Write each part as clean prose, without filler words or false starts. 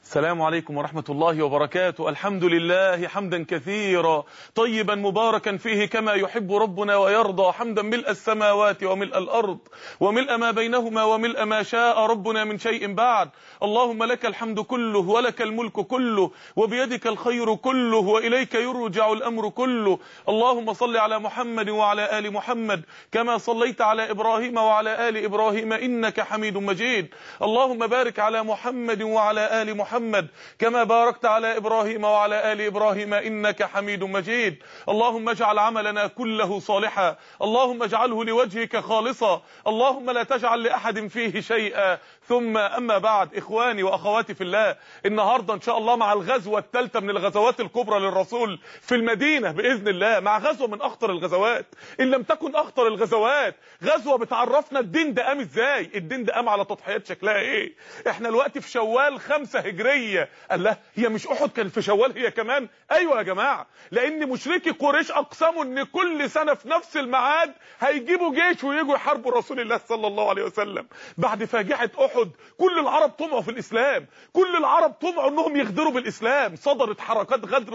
السلام عليكم ورحمة الله وبركاته. الحمد لله حمدا كثيرا طيبا مباركا فيه كما يحب ربنا ويرضى، حمدا ملء السماوات وملء الأرض وملء ما بينهما وملء ما شاء ربنا من شيء بعد. اللهم لك الحمد كله ولك الملك كله وبيدك الخير كله وإليك يرجع الأمر كله. اللهم صل على محمد وعلى آل محمد كما صليت على إبراهيم وعلى آل إبراهيم إنك حميد مجيد. اللهم بارك على محمد وعلى آل محمد كما باركت على إبراهيم وعلى آل إبراهيم إنك حميد مجيد. اللهم اجعل عملنا كله صالحا، اللهم اجعله لوجهك خالصا، اللهم لا تجعل لأحد فيه شيئا. ثم أما بعد، إخواني وأخواتي في الله، النهاردة إن شاء الله مع الغزوة الثالثة من الغزوات الكبرى للرسول في المدينة بإذن الله، مع غزوة من أخطر الغزوات إن لم تكن أخطر الغزوات. غزوة بتعرفنا الدين ده قام إزاي، الدين ده قام على تضحيات شكلها إيه. إحنا الوقت في شوال 5 هجرية. الله، هي مش أحد كان في شوال هي كمان؟ أيوة يا جماعة، لأن مشركي قريش أقسموا إن كل سنة في نفس الميعاد هيجيبوا جيش ويجوا يحاربوا رسول الله صلى الله عليه وسلم. بعد فاجعة أحد كل العرب طمعوا في الإسلام، كل العرب طمعوا إنهم يغدروا بالإسلام. صدرت حركات غدر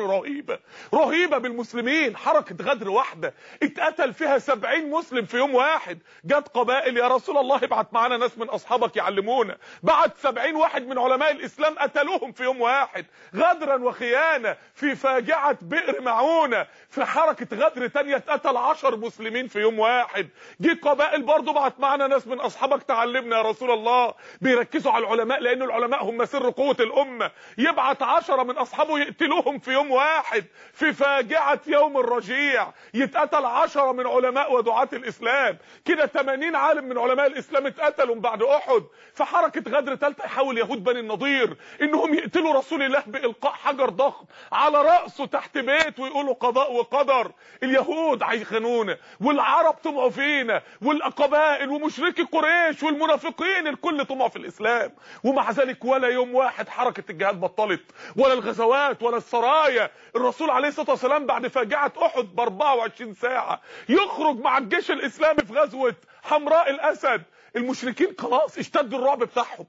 رهيبة بالمسلمين. حركة غدر واحدة اتقتل فيها 70 مسلم في يوم واحد. جت قبائل يا رسول الله ابعت معانا ناس من أصحابك يعلمونا، بعت 70 واحد من علماء الإسلام قتلوهم في يوم واحد غدرا وخيانة. في فاجعة بئر معونة في حركة غدر تانية اتقتل 10 مسلمين في يوم واحد. جه قبائل برضو بعت معانا ناس من أصحابك تعلمنا يا رسول الله. بيركزوا على العلماء لأن العلماء هم سر قوة الأمة. يبعت 10 من أصحابه يقتلوهم في يوم واحد. في فاجعة يوم الرجيع يتقتل 10 من علماء ودعاة الإسلام. كده 80 عالم من علماء الإسلام اتقتلوا بعد أحد. في حركة غدر ثالثة يحاول يهود بني النضير إنهم يقتلوا رسول الله بإلقاء حجر ضخم على رأسه تحت بيت ويقولوا قضاء وقدر. اليهود هيخانونا والعرب طمعوا فينا والقبائل ومشركي قريش والمنافقين، الكل طمعوا في الإسلام. ومع ذلك ولا يوم واحد حركة الجهاد بطلت، ولا الغزوات ولا السرايا. الرسول عليه الصلاة والسلام بعد فاجعة أحد ب 24 ساعة يخرج مع الجيش الإسلامي في غزوة حمراء الأسد. المشركين خلاص اشتدوا الرعب بتاعهم،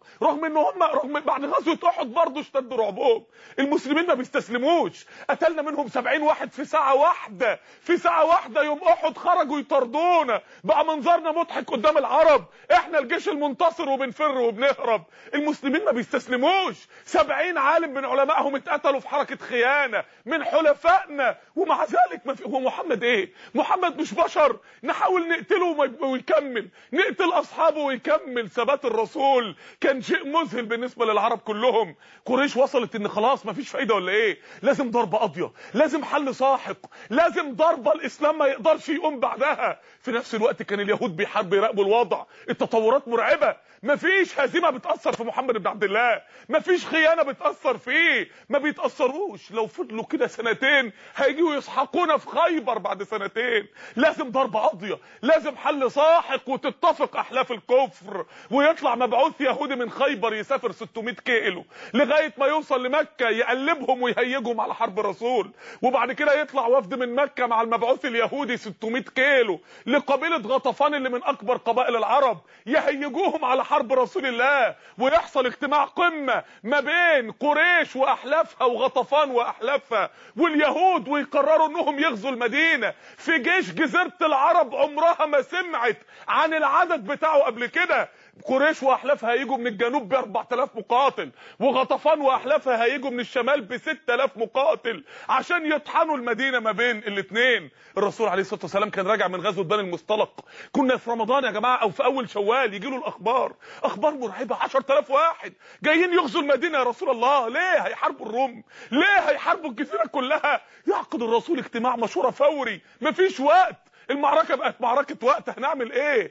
رغم بعد غزوة أحد برضه اشتدوا رعبهم. المسلمين ما بيستسلموش. قتلنا منهم 70 واحد في ساعة واحدة. في ساعة واحدة يوم أحد خرجوا يطردونا، بقى منظرنا مضحك قدام العرب، احنا الجيش المنتصر وبنفر وبنهرب. المسلمين ما بيستسلموش. 70 عالم من علمائهم اتقتلوا في حركة خيانة من حلفائنا. ومع ذلك هو محمد ايه؟ محمد مش بشر نحاول نقتله ويكمل، نقتل اصحابه ويكمل. ثبات الرسول كان شيء مذهل بالنسبة للعرب كلهم. قريش وصلت ان خلاص مفيش فايدة ولا ايه؟ لازم ضربة قاضية، لازم حل ساحق، لازم ضربة الاسلام ما يقدرش يقوم بعدها. في نفس الوقت كان اليهود بيحاربوا يراقبوا الوضع. التطورات مرعبة، مفيش هزيمة بتأثر في محمد بن عبد الله، مفيش خيانة بتأثر فيه، ما بيتأثروش. لو فضلوا كده سنتين هيجوا يسحقونا في خيبر بعد سنتين. لازم ضربة قاضية، لازم حل ساحق وتتفق احلاف الكفر، ويطلع مبعوث يهودي من خيبر يسافر 600 كيلو لغاية ما يوصل لمكة يقلبهم ويهيجهم على حرب الرسول. وبعد كده يطلع وفد من مكة مع المبعوث اليهودي 600 كيلو لقبيلة غطفان اللي من اكبر قبائل العرب، يهيجوهم على حرب رسول الله. ويحصل اجتماع قمة ما بين قريش واحلافها وغطفان واحلافها واليهود، ويقرروا انهم يغزوا المدينة في جيش جزيرة العرب عمرها ما سمعت عن العدد بتاعه قبل كده. قريش واحلافها هيجوا من الجنوب ب 4000 مقاتل، وغطفان واحلافها هيجوا من الشمال ب 6000 مقاتل عشان يطحنوا المدينه ما بين الاثنين. الرسول عليه الصلاه والسلام كان راجع من غزوه بني المصطلق. كنا في رمضان يا جماعه او في اول شوال، يجي له الاخبار، اخبار مرعبه. 10000 واحد جايين يغزوا المدينه يا رسول الله. ليه هيحاربوا الروم؟ ليه هيحاربوا الجزيره كلها؟ يعقد الرسول اجتماع مشوره فوري، مفيش وقت. المعركة بقت معركة وقت. هنعمل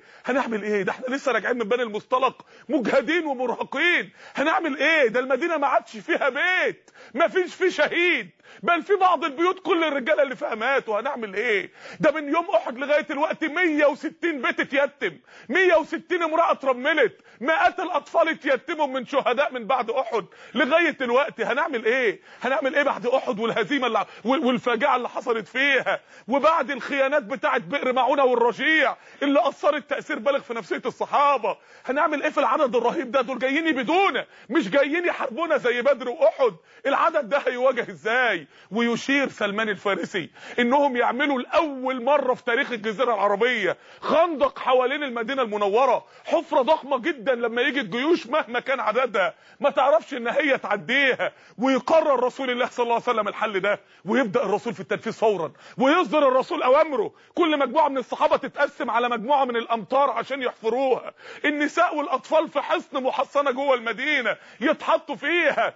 ايه؟ ده احنا لسه راجعين من بني المصطلق مجهدين ومرهقين. هنعمل ايه؟ ده المدينة ما عادش فيها بيت، ما فيش فيه شهيد، بل في بعض البيوت كل الرجاله اللي فيها ماتوا. هنعمل ايه؟ ده من يوم احد لغايه الوقت 160 بيت اتيتم، 160 امراه اترملت، مئات الاطفال اتيتموا من شهداء من بعد احد لغايه الوقت. هنعمل ايه؟ هنعمل ايه بعد احد والهزيمه والفاجعه اللي حصلت فيها، وبعد الخيانات بتاعه بئر معونه والرجيع اللي اثرت تاثير بالغ في نفسيه الصحابه؟ هنعمل ايه في العدد الرهيب ده؟ دول جايين يبيدونا، مش جايين يحاربونا زي بدر واحد. العدد ده هيواجه ازاي؟ ويشير سلمان الفارسي انهم يعملوا لاول مره في تاريخ الجزيره العربيه خندق حوالين المدينه المنوره، حفره ضخمه جدا لما يجي الجيوش مهما كان عددها ما تعرفش ان هي تعديها. ويقرر رسول الله صلى الله عليه وسلم الحل ده، ويبدا الرسول في التنفيذ فورا، ويصدر الرسول اوامره. كل مجموعه من الصحابه تتقسم على مجموعه من الامطار عشان يحفروها، النساء والاطفال في حصن محصنه جوه المدينه يتحطوا فيها.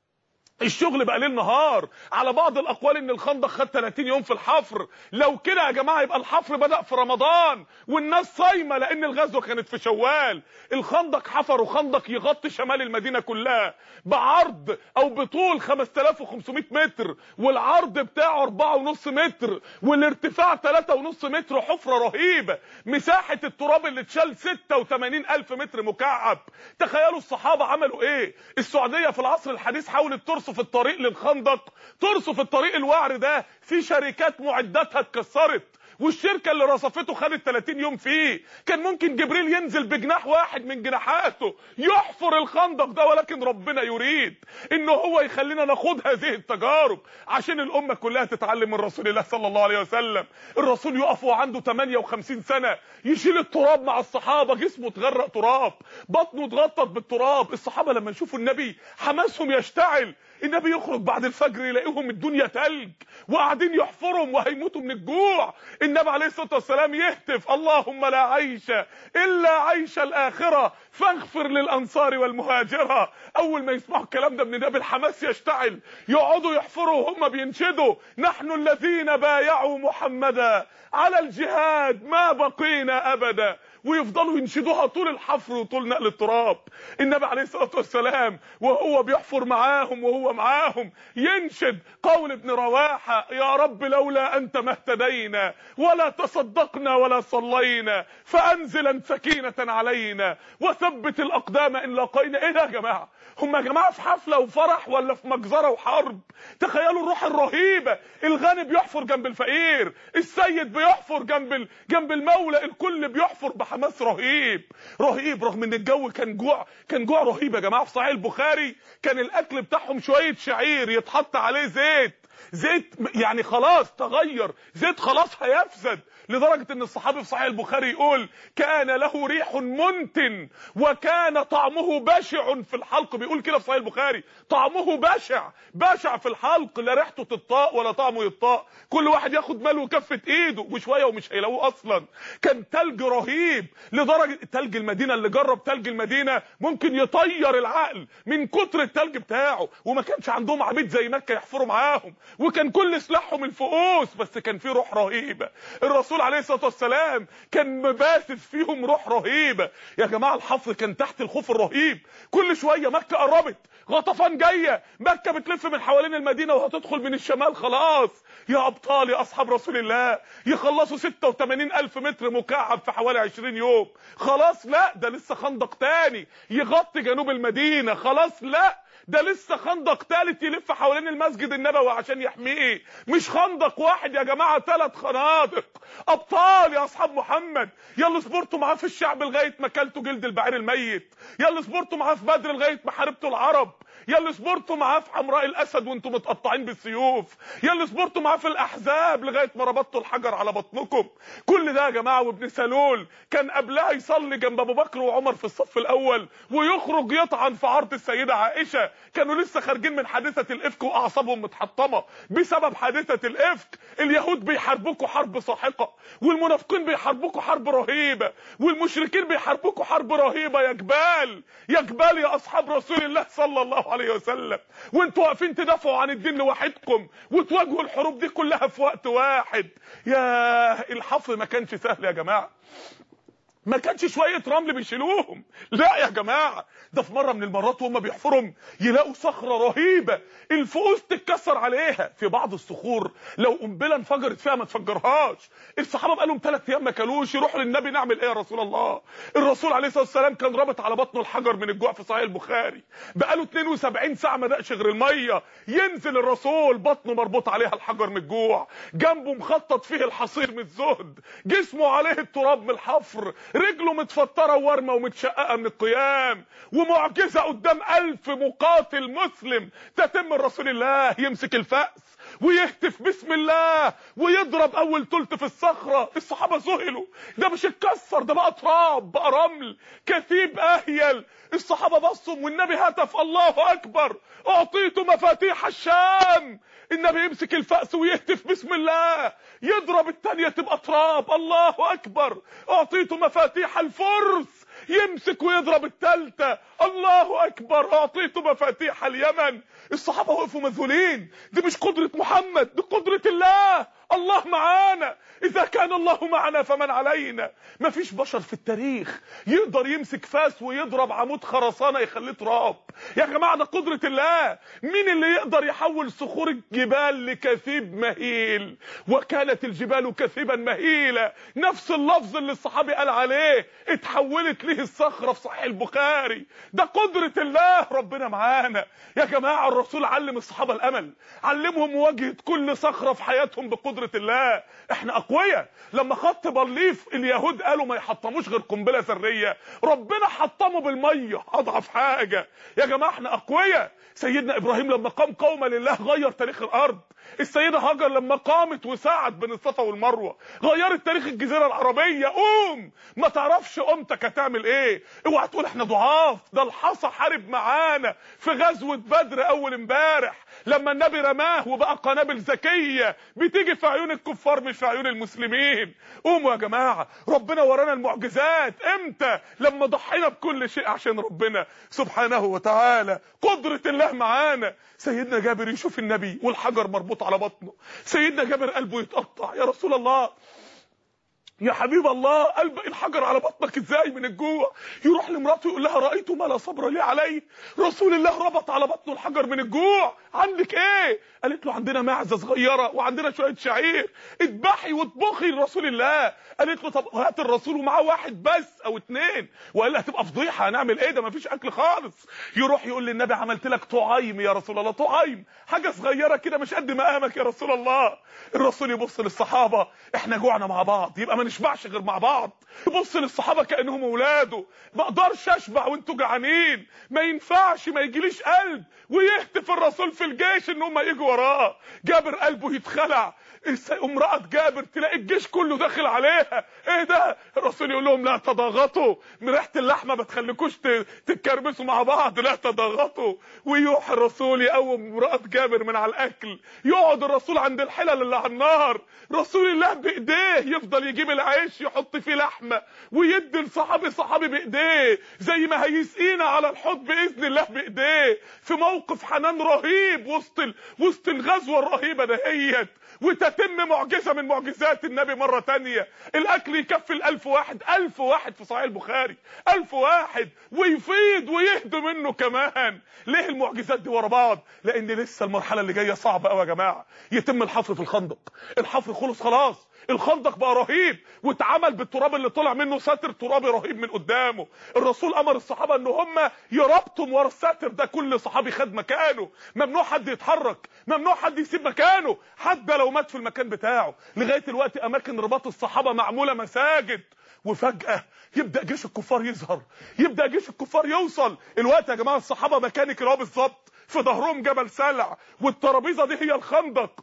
الشغل بقى ليل نهار. على بعض الاقوال ان الخندق خد 30 يوم في الحفر. لو كده يا جماعه يبقى الحفر بدأ في رمضان والناس صايمه، لان الغزوه كانت في شوال. الخندق حفروا خندق يغطي شمال المدينه كلها بعرض او بطول 5500 متر، والعرض بتاعه 4.5 متر، والارتفاع 3.5 متر. حفره رهيبه. مساحه التراب اللي اتشال 86,000 متر مكعب. تخيلوا الصحابه عملوا ايه. السعوديه في العصر الحديث حاولت ترصف الطريق للخندق، ترصف الطريق الوعر ده، في شركات معداتها اتكسرت، والشركه اللي رصفته خدت 30 يوم فيه. كان ممكن جبريل ينزل بجناح واحد من جناحاته يحفر الخندق ده، ولكن ربنا يريد ان هو يخلينا نخوض هذه التجارب عشان الامه كلها تتعلم من رسول الله صلى الله عليه وسلم. الرسول يقف وعنده 58 سنه يشيل التراب مع الصحابه، جسمه اتغرق تراب، بطنه اتغطت بالتراب. الصحابه لما يشوفوا النبي حماسهم يشتعل. النبي يخرج بعد الفجر يلاقيهم الدنيا تلج وقاعدين يحفرهم وهيموتوا من الجوع. النبي عليه الصلاه والسلام يهتف: اللهم لا عيش الا عيش الاخره فاغفر للانصار والمهاجره. اول ما يسمعوا الكلام ده من النبي الحماس يشتعل، يقعدوا يحفروا وهم بينشدوا: نحن الذين بايعوا محمدا على الجهاد ما بقينا ابدا. ويفضلوا ينشدوها طول الحفر وطول نقل التراب. النبي عليه الصلاه والسلام وهو بيحفر معاهم وهو معاهم ينشد قول ابن رواحه: يا رب لولا انت ما اهتدينا ولا تصدقنا ولا صلينا، فانزلا سكينه علينا وثبت الاقدام ان لقينا. ايه ده يا جماعه؟ هم يا جماعه في حفله وفرح ولا في مجزره وحرب؟ تخيلوا الروح الرهيبه. الغني بيحفر جنب الفقير، السيد بيحفر جنب المولى، الكل بيحفر بحماس رهيب رهيب. رغم ان الجو كان جوع رهيب يا جماعه. في صحيح البخاري كان الاكل بتاعهم شويه شعير يتحط عليه زيت يعني خلاص تغير، زيت خلاص هيفسد، لدرجه ان الصحابي في صحيح البخاري يقول: كان له ريح منتن وكان طعمه بشع في الحلق. بيقول كده في صحيح البخاري: طعمه بشع في الحلق، لا ريحته تطاق ولا طعمه يطاق. كل واحد ياخد ماله وكفه ايده وشويه ومش هيلاقوه اصلا. كان تلج رهيب، لدرجه تلج المدينه اللي جرب تلج المدينه ممكن يطير العقل من كتر التلج بتاعه. وما كانش عندهم عبيد زي مكه يحفروا معاهم، وكان كل سلاحهم الفؤوس، بس كان في روح رهيبه. الرسول عليه الصلاه والسلام كان مباثث فيهم روح رهيبه. يا جماعه الحفر كان تحت الخوف الرهيب. كل شويه مكه قربت، غطفان جايه، مكه بتلف من حوالين المدينه وهتدخل من الشمال. خلاص يا ابطال يا اصحاب رسول الله، يخلصوا 86,000 متر مكعب في حوالي 20 يوم. خلاص لا، ده لسه خندق تاني يغطي جنوب المدينه. خلاص لا، ده لسه خندق ثالث يلف حوالين المسجد النبوي عشان يحميه. مش خندق واحد يا جماعه، 3 خنادق. ابطال يا اصحاب محمد، يلا صبرتوا معاه في الشعب لغايه ما كلتوا جلد البعير الميت، يلا صبرتوا معاه في بدر لغايه ما حاربتوا العرب، يلا صبرتوا معاه في حمراء الاسد وانتم متقطعين بالسيوف، يلا صبرتوا معاه في الاحزاب لغايه ما ربطتوا الحجر على بطنكم. كل ده يا جماعه. وابن سلول كان قبلها يصلي جنب ابو بكر وعمر في الصف الاول، ويخرج يطعن في عرض السيده عائشه. كانوا لسه خارجين من حادثه الافك واعصابهم متحطمه بسبب حادثه الافك. اليهود بيحاربوكوا حرب ساحقه، والمنافقين بيحاربوكوا حرب رهيبه، والمشركين بيحاربوكوا حرب رهيبه. يا جبال يا جبال يا اصحاب رسول الله صلى الله عليه وسلم، وانتوا واقفين تدافعوا عن الدين لوحدكم وتواجهوا الحروب دي كلها في وقت واحد. يا الحفر ما كانش سهل يا جماعه. ما كانش شويه رمل بيشيلوهم، لا يا جماعه، ده في مره من المرات وهم بيحفروا يلاقوا صخره رهيبه الفؤوس تتكسر عليها. في بعض الصخور لو قنبله انفجرت فيها ما تفجرهاش. الصحابه بقالهم 3 ايام ما كلوش، يروحوا للنبي نعمل ايه يا رسول الله؟ الرسول عليه الصلاه والسلام كان رابط على بطنه الحجر من الجوع في صحيح البخاري، بقاله 72 ساعه ما دقش غير الميه، ينزل الرسول بطنه مربوط عليها الحجر من الجوع، جنبه مخطط فيه الحصير من الزهد، جسمه عليه التراب من الحفر، رجله متفطره وورمه ومتشققه من القيام، ومعجزه قدام 1000 مقاتل مسلم تتم رسول الله يمسك الفأس ويهتف بسم الله ويضرب اول تلت في الصخره. الصحابه ذهلوا، ده مش اتكسر، ده بقى تراب، بقى رمل كثيب اهيل. الصحابه بصوا والنبي هتف الله اكبر، اعطيت مفاتيح الشام. النبي يمسك الفأس ويهتف بسم الله، يضرب الثانيه تبقى تراب، الله اكبر، اعطيت مفاتيح الفرس. يمسك ويضرب الثالثه، الله اكبر، اعطيت مفاتيح اليمن. الصحابه وقفوا مذهولين، دي مش قدره محمد، دي قدره الله. الله معانا، اذا كان الله معنا فمن علينا. مفيش بشر في التاريخ يقدر يمسك فاس ويضرب عمود خرسانه يخليه تراب يا جماعه، ده قدره الله. مين اللي يقدر يحول صخور الجبال لكثيب مهيل؟ وكانت الجبال كثيبا مهيلا، نفس اللفظ اللي الصحابي قال عليه اتحولت ليه الصخره في صحيح البخاري. ده قدره الله، ربنا معانا يا جماعه. الرسول علم الصحابه الامل، علمهم مواجهه كل صخره في حياتهم بقدره الله. احنا اقوياء. لما خط بارليف اليهود قالوا ما يحطموش غير قنبله ذريه، ربنا حطمه بالميه، اضعف حاجه يا جماعه. احنا اقوياء. سيدنا ابراهيم لما قام قوما لله غير تاريخ الارض. السيده هاجر لما قامت وسعت بين الصفا والمروه غيرت تاريخ الجزيره العربيه. قوم، ما تعرفش قومتك هتعمل ايه. اوعى تقول احنا ضعاف، ده الحصى حارب معانا في غزوه بدر اول امبارح لما النبي رماه وبقى قنابل ذكيه بتيجي في عيون الكفار مش في عيون المسلمين. قوموا يا جماعه، ربنا ورانا المعجزات امتى؟ لما ضحينا بكل شيء عشان ربنا سبحانه وتعالى. قدره الله معانا. سيدنا جابر يشوف النبي والحجر مربوط على بطنه، سيدنا جابر قلبه يتقطع، يا رسول الله يا حبيب الله، قلب الحجر على بطنك ازاي من الجوع؟ يروح لمراته يقول لها رايت ما لا صبر لي عليه. رسول الله ربط على بطنه الحجر من الجوع. عندك ايه؟ قالت له عندنا معزه صغيره وعندنا شويه شعير، اذبحي واطبخي لرسول الله. قالت له طب هات الرسول ومعاه واحد بس او 2، وقال لها هتبقى فضيحه، هنعمل ايه؟ ده مفيش اكل خالص. يروح يقول للنبي عملت لك طعيم يا رسول الله، طعيم حاجه صغيره كده مش قد مقامك يا رسول الله. الرسول يبص للصحابه، احنا جوعنا مع بعض يبقى ما نشبعش غير مع بعض. يبص للصحابه كانهم اولاده، ما اقدرش اشبع وانتوا جعانين، ما ينفعش، ما يجيليش قلب. ويهتف الرسول في الجيش ان هم يجوا وراه. جابر قلبه يتخلع، امرأة جابر تلاقي الجيش كله داخل عليها، ايه ده؟ الرسول يقول لهم لا تضاغطوا، من ريحه اللحمه ما تخليكوش تتكربسوا مع بعض، لا تضاغطوا. ويروح الرسول يقوم امرأة جابر من على الاكل، يقعد الرسول عند الحلل اللي على النار، رسول الله بايديه يفضل يجيب العيش يحط فيه لحمه ويدي الصحابي بايديه زي ما هيسقينا على الحوض باذن الله بايديه، في موقف حنان رهيب وسط الغزوه الرهيبه دهيت. وتتم معجزة من معجزات النبي مرة تانية، الاكل يكفي 1000 واحد، 1000 واحد في صحيح البخاري، 1000 واحد، ويفيض ويهدى منه كمان. ليه المعجزات دي ورا بعض؟ لان لسه المرحلة اللي جاية صعبة قوي يا جماعة. يتم الحفر في الخندق، الحفر خلص خلاص، الخندق بقى رهيب واتعمل بالتراب اللي طلع منه ساتر ترابي رهيب من قدامه. الرسول امر الصحابه ان هم يربطوا ورا الساتر ده، كل صحابي خد مكانه، ممنوع حد يتحرك، ممنوع حد يسيب مكانه حتى لو مات في المكان بتاعه. لغايه دلوقتي اماكن رباط الصحابه معموله مساجد. وفجاه يبدا جيش الكفار يظهر، يبدا جيش الكفار يوصل. الوقت يا جماعه الصحابه مكانك اهو بالظبط، في ظهرهم جبل سلع، والترابيزه دي هي الخندق،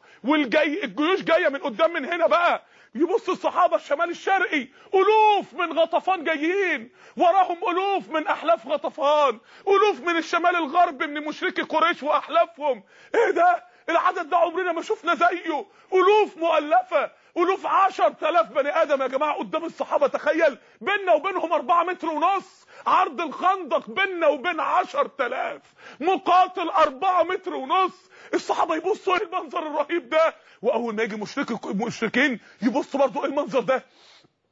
الجيوش جايه من قدام من هنا بقى. يبص الصحابه الشمال الشرقي، الوف من غطفان جايين، وراهم الوف من احلاف غطفان، الوف من الشمال الغربي من مشركي قريش واحلافهم. ايه ده؟ العدد ده عمرنا ما شفنا زيه، الوف مؤلفه، الوف 10,000 بني ادم يا جماعه قدام الصحابه. تخيل بيننا وبينهم 4 متر ونص، عرض الخندق بيننا وبين 10,000 مقاتل 4 متر ونص. الصحابه يبصوا ايه المنظر الرهيب ده، واول ما يجي مشركين يبصوا برضو ايه المنظر ده.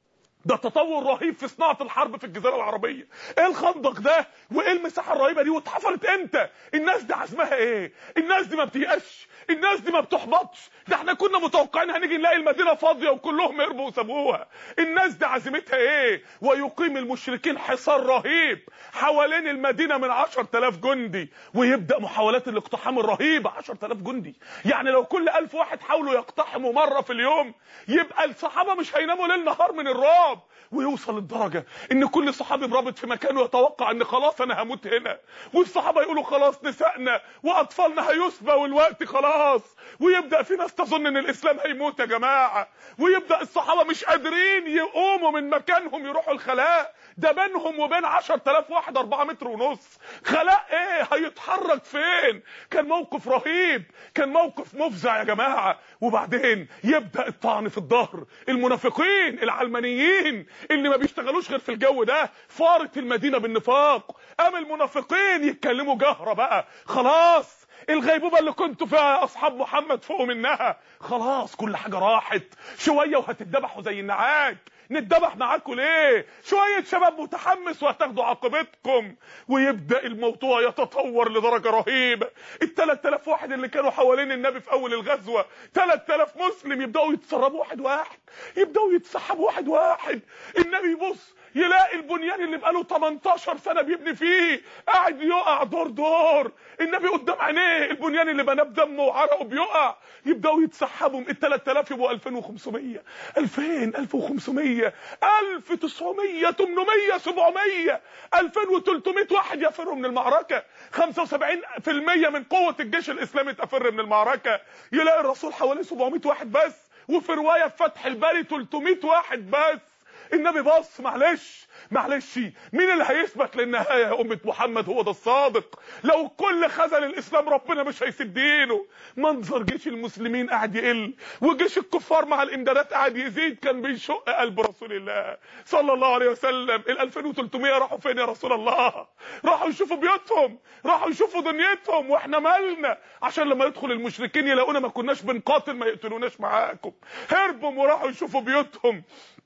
ده تطور رهيب في صناعه الحرب في الجزيره العربيه. ايه الخندق ده وايه المساحه الرهيبه دي واتحفرت امتى؟ الناس دي عزمها ايه؟ الناس دي ما بتيأسش، الناس دي ما بتحبطش. ده احنا كنا متوقعين هنيجي نلاقي المدينه فاضيه وكلهم هربوا وسابوها. الناس دي عزيمتها ايه؟ ويقيم المشركين حصار رهيب حوالين المدينه من 10,000 جندي، ويبدا محاولات الاقتحام الرهيبه. 10,000 جندي، يعني لو كل 1000 واحد حاولوا يقتحموا مره في اليوم يبقى الصحابه مش هيناموا ليل نهار من الرعب. ويوصل الدرجه ان كل صحابي مرابط في مكانه يتوقع ان خلاص انا هموت هنا، والصحابه يقولوا خلاص نسائنا واطفالنا هيسبى والوقت خلاص، ويبدا في ناس تظن ان الاسلام هيموت يا جماعه، ويبدا الصحابه مش قادرين يقوموا من مكانهم يروحوا الخلاء. ده بينهم وبين 10,000 واحد 4 متر ونص، خلاء ايه؟ هيتحرك فين؟ كان موقف رهيب، كان موقف مفزع يا جماعه. وبعدين يبدا الطعن في الظهر. المنافقين العلمانيين اللي ما بيشتغلوش غير في الجو ده فارت المدينه بالنفاق. قام المنافقين يتكلموا جهره بقى، خلاص الغيبوبه اللي كنتوا فيها يا اصحاب محمد فوقوا منها، خلاص كل حاجه راحت، شويه وهتتذبحوا زي النعاج. نتذبح معاكم ليه؟ شويه شباب متحمس وهتاخدوا عاقبتكم. ويبدا الموضوع يتطور لدرجه رهيبه. ال3000 واحد اللي كانوا حوالين النبي في اول الغزوه، 3000 مسلم يبداوا يتسربوا واحد واحد، يبداوا يتسحبوا واحد واحد. النبي يبص يلاقي البنيان اللي بقاله 18 سنه بيبني فيه قاعد يقع دور دور. النبي قدام عينيه البنيان اللي بناه بدمه وعرقه بيقع. يبداوا يتسحبوا. ال3000 يبقوا 2500، 2000، 1500، 1900، 800، 700، 2300 واحد يفروا من المعركه. 75% من قوه الجيش الاسلامي تفر من المعركه. يلاقي الرسول حوالي 700 واحد بس، وفي روايه في فتح الباري 300 واحد بس. النبي بص، معلش مين اللي هيثبت للنهايه يا امه محمد؟ هو ده الصادق. لو الكل خذل الاسلام ربنا مش هيسيب دينه. منظر جيش المسلمين قاعد يقل وجيش الكفار مع الامدادات قاعد يزيد كان بيشق قلب رسول الله صلى الله عليه وسلم. ال 2300 راحوا فين يا رسول الله؟ راحوا يشوفوا بيوتهم، راحوا يشوفوا دنيتهم، واحنا مالنا؟ عشان لما يدخل المشركين يلاقونا ما كناش بنقاتل ما يقتلوناش معاكم. هربوا وراحوا يشوفوا بيوتهم.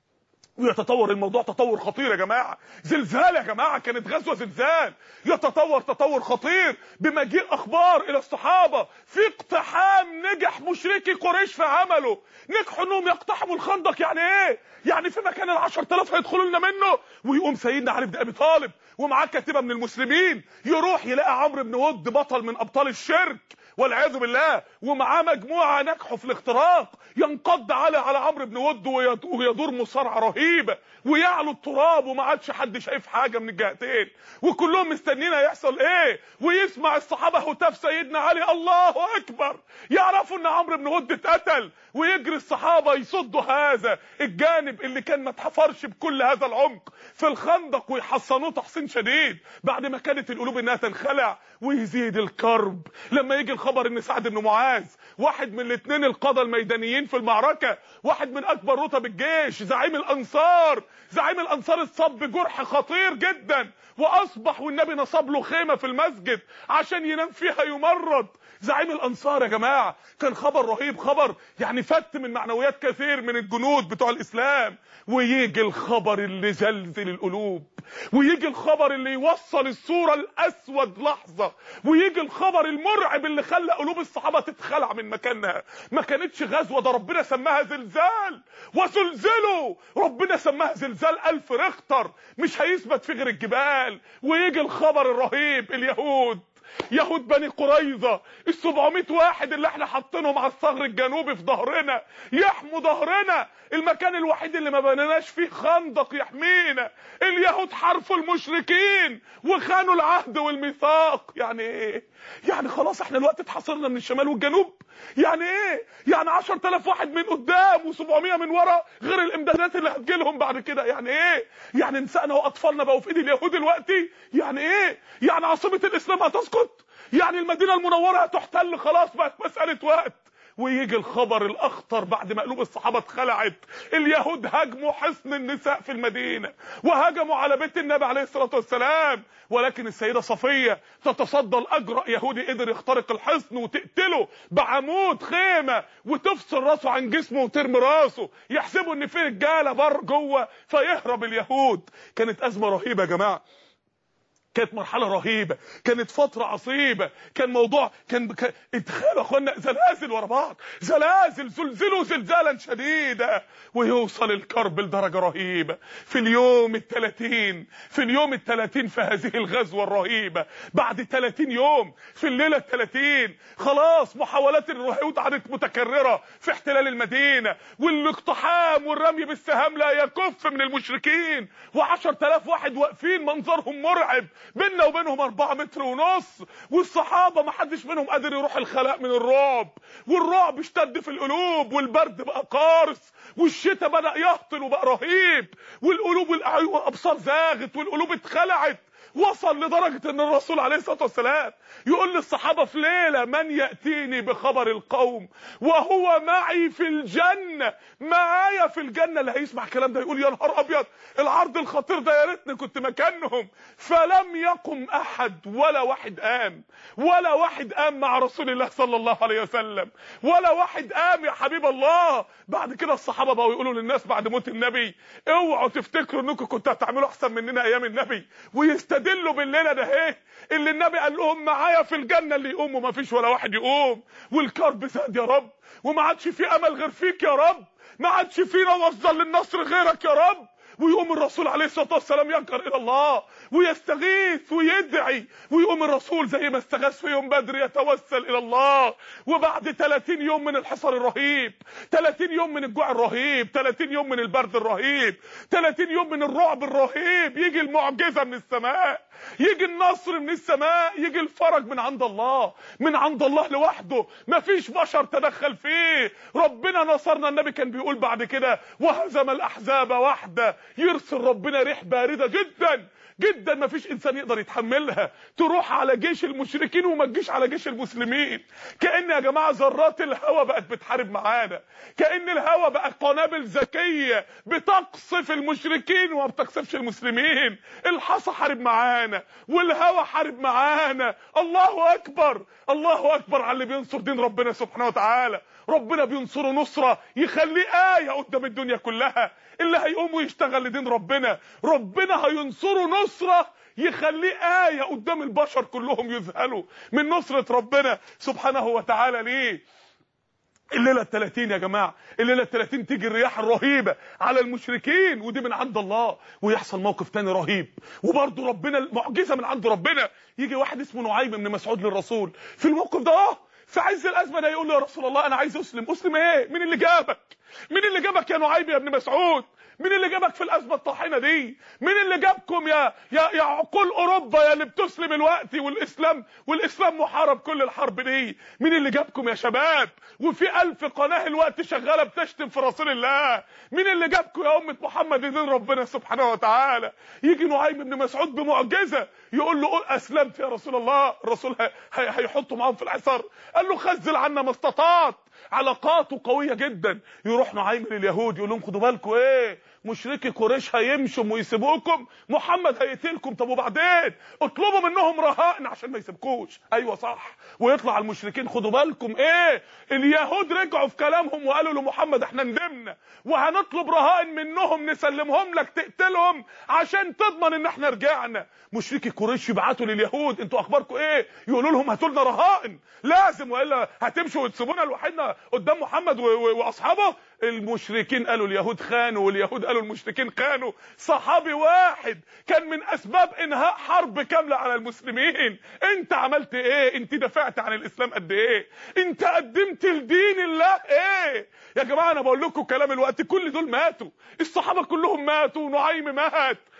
ويتطور الموضوع تطور خطير يا جماعه. زلزال يا جماعه، كانت غزوه زلزال. يتطور تطور خطير بمجيء اخبار الى الصحابه في اقتحام نجح مشركي قريش في عمله. نجحوا انهم يقتحموا الخندق. يعني ايه؟ يعني في مكان ال10,000 هيدخلوا لنا منه. ويقوم سيدنا علي بن ابي طالب ومعاه كتيبه من المسلمين يروح يلاقي عمرو بن ود بطل من ابطال الشرك والعياذ بالله، ومعاه مجموعه نجحوا في الاختراق، ينقض على عمرو بن ود ويدور مصارعه رهيبه ويعلو التراب وما عادش حد شايف حاجه من الجهتين، وكلهم مستنيين هيحصل ايه. ويسمع الصحابه هتاف سيدنا علي الله اكبر، يعرفوا ان عمرو بن ود اتقتل، ويجري الصحابه يصدوا هذا الجانب اللي كان ما اتحفرش بكل هذا العمق في الخندق ويحصنوه تحصين شديد بعد ما كانت القلوب انها تنخلع. ويزيد الكرب لما يجي الخبر ان سعد بن معاذ واحد من الاثنين القاده الميدانيين في المعركه، واحد من اكبر رتب الجيش، زعيم الانصار اتصاب بجرح خطير جدا، واصبح والنبي نصب له خيمه في المسجد عشان ينام فيها يمرض. زعيم الانصار يا جماعه كان خبر رهيب، خبر يعني فت من معنويات كثير من الجنود بتوع الاسلام. ويجي الخبر اللي زلزل القلوب، ويجي الخبر اللي يوصل الصوره الاسود لحظه، ويجي الخبر المرعب اللي خلى قلوب الصحابه تتخلع من مكانها. ما كانتش غزوه، ده ربنا سماها زلزال. وزلزلوا، ربنا سماها زلزال 1000 ريختر، مش هيثبت في غير الجبال. ويجي الخبر الرهيب، يهود بني قريظه ال700 واحد اللي احنا حاطينهم على الثغر الجنوبي في ظهرنا يحموا ظهرنا، المكان الوحيد اللي ما بنيناش فيه خندق يحمينا. اليهود حرفوا المشركين وخانوا العهد والميثاق. يعني ايه؟ يعني خلاص احنا الوقت اتحاصرنا من الشمال والجنوب. يعني ايه؟ يعني 10,000 واحد من قدام و700 من ورا غير الامدادات اللي هتجيلهم بعد كده. يعني ايه؟ يعني نسائنا واطفالنا بقوا في ايد اليهود دلوقتي. يعني ايه؟ يعني عاصمه الاسلام هتسقط؟ يعني المدينه المنوره هتحتل؟ خلاص بقت مساله وقت. ويجي الخبر الاخطر بعد ما قلوب الصحابه اتخلعت. اليهود هاجموا حصن النساء في المدينه وهجموا على بيت النبي عليه الصلاه والسلام، ولكن السيده صفيه تتصدى لاجرأ يهودي قدر يخترق الحصن وتقتله بعمود خيمه وتفصل راسه عن جسمه وترمي راسه، يحسبوا ان في رجاله بر جوه فيهرب اليهود. كانت ازمه رهيبه يا جماعه، كانت مرحله رهيبه، كانت فتره عصيبه، كان موضوع اتخيلوا يا اخوانا زلازل ورا بعض، زلازل، زلزلوا زلزالا شديدا، ويوصل الكرب لدرجه رهيبه في اليوم ال30 في هذه الغزوه الرهيبه. بعد 30 يوم في الليله ال30 خلاص محاولات اليهود عادت متكرره في احتلال المدينه، والاقتحام والرمي بالسهام لا يكف من المشركين، و10,000 واحد واقفين منظرهم مرعب، بيننا وبينهم 4 متر ونص، والصحابه ما حدش منهم قادر يروح الخلاء من الرعب، والرعب اشتد في القلوب، والبرد بقى قارس، والشتاء بدأ يهطل وبقى رهيب، والقلوب والابصار زاغت والقلوب اتخلعت. وصل لدرجه ان الرسول عليه الصلاه والسلام يقول للصحابه في ليله: من ياتيني بخبر القوم وهو معي في الجنه، معايا في الجنه. اللي هيسمع الكلام ده يقول: يا نهار ابيض، العرض الخطير ده يا ريتني كنت مكانهم. فلم يقم احد، ولا واحد قام مع رسول الله صلى الله عليه وسلم، ولا واحد قام يا حبيب الله. بعد كده الصحابه بقوا يقولوا للناس بعد موت النبي: اوعوا تفتكروا انكم كنتوا هتعملوا احسن مننا ايام النبي، ويستدلوا بالليله ده اهي اللي النبي قال لهم معايا في الجنه اللي يقوم، وما فيش ولا واحد يقوم، والكرب زاد يا رب، وما عادش في امل غير فيك يا رب، ما عادش فينا وصل للنصر غيرك يا رب. ويقوم الرسول عليه الصلاه والسلام ينكر الى الله ويستغيث ويدعي، ويقوم الرسول زي ما استغاث في يوم بدر يتوسل الى الله. وبعد 30 يوم من الحصر الرهيب، 30 يوم من الجوع الرهيب، 30 يوم من البرد الرهيب، 30 يوم من الرعب الرهيب، يجي المعجزه من السماء، يجي النصر من السماء، يجي الفرج من عند الله، من عند الله لوحده، مفيش بشر تدخل فيه. ربنا نصرنا. النبي كان بيقول بعد كده: وهزم الاحزاب وحده. يرسل ربنا ريح بارده جدا جدا مفيش انسان يقدر يتحملها، تروح على جيش المشركين وما تجيش على جيش المسلمين. كأن يا جماعه ذرات الهواء بقت بتحارب معانا، كأن الهواء بقى قنابل ذكيه بتقصف المشركين وما بتقصفش المسلمين. الحصى حارب معانا والهواء حارب معانا. الله اكبر، الله اكبر على اللي بينصر دين ربنا سبحانه وتعالى. ربنا بينصره نصره يخليه آية قدام الدنيا كلها. اللي هيقوم ويشتغل لدين ربنا ربنا هينصره نصره يخليه آية قدام البشر كلهم يذهلوا من نصرة ربنا سبحانه وتعالى. ليه؟ الليلة ال30 يا جماعة، الليلة ال30 تيجي الرياح الرهيبة على المشركين، ودي من عند الله. ويحصل موقف تاني رهيب وبرضه ربنا المعجزة من عند ربنا. يجي واحد اسمه نعيم بن مسعود للرسول في الموقف ده في عز الازمه ده، يقول له: يا رسول الله انا عايز اسلم. اسلم ايه؟ مين اللي جابك؟ مين اللي جابك يا نعيم يا ابن مسعود؟ مين اللي جابك في الازمه الطاحنه دي؟ مين اللي جابكم يا عقول اوروبا يا اللي بتسلم الوقت والاسلام محارب كل الحرب دي؟ مين اللي جابكم يا شباب؟ وفي 1000 قناه الوقت شغاله بتشتم في رسول الله. مين اللي جابكم يا امه محمد دين ربنا سبحانه وتعالى؟ يجي نعيم بن مسعود بمعجزه يقول له: قول اسلمت يا رسول الله. الرسول هيحطه معاهم في الحصار. قال له: خزل عنا ما استطعت. علاقاته قويه جدا. يروح نعيم لليهود يقول لهم: خدوا بالكم مشركي قريش هيمشوا ويسيبوكم، محمد هيقتلكم. طب وبعدين؟ اطلبوا منهم رهائن عشان ما يسيبكوش. ايوه صح. ويطلع المشركين: خدوا بالكم اليهود رجعوا في كلامهم وقالوا لمحمد: احنا ندمنا وهنطلب رهائن منهم نسلمهم لك تقتلهم عشان تضمن ان احنا رجعنا. مشركي قريش يبعتوا لليهود: انتوا اخباركم ايه؟ يقولوا لهم: هاتوا لنا رهائن لازم، والا هتمشوا وتسيبونا لوحدنا قدام محمد واصحابه. المشركين قالوا اليهود خانوا، واليهود قالوا المشركين خانوا. صحابي واحد كان من اسباب انهاء حرب كامله على المسلمين. انت عملت ايه؟ انت دافعت عن الاسلام قد ايه؟ انت قدمت لدين الله ايه؟ يا جماعه انا بقول لكم كلام الوقت، كل دول ماتوا، الصحابه كلهم ماتوا، ونعيم مات،